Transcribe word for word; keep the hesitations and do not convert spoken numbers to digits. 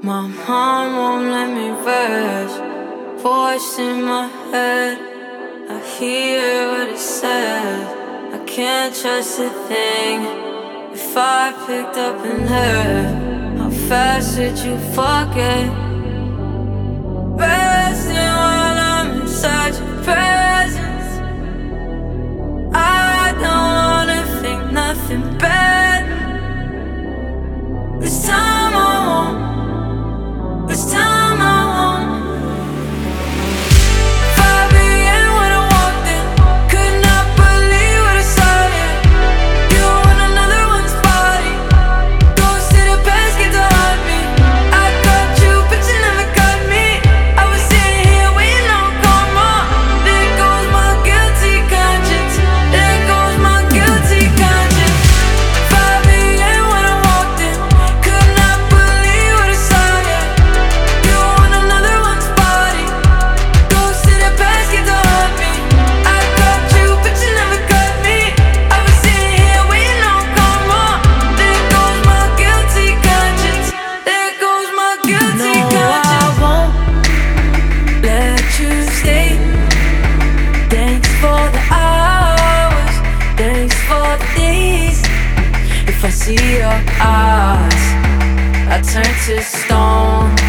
My mom won't let me rest. Voice in my head, I hear what it says. I can't trust a thing. If I picked up and left, how fast would you forget? Resting while I'm inside your presence. I don't wanna think nothing bad. This time I won't. This time I won't. five a m when I walked in, could not believe what I saw. Yeah, you on another one's body. Ghost to the past, get to haunt me. I got you, but you never got me. I was sitting here waiting on karma. There goes my guilty conscience. There goes my guilty conscience. five a m when I walked in, could not believe what I saw. Yeah, you on another one's body. Ghost to the past, get to haunt me. I got you, but you never got me. I was sitting here waiting on karma. There goes my guilty conscience. There goes my guilty conscience. No, I won't let you stay. Thanks for the hours, thanks for the days. If I see your eyes, I turn to stone.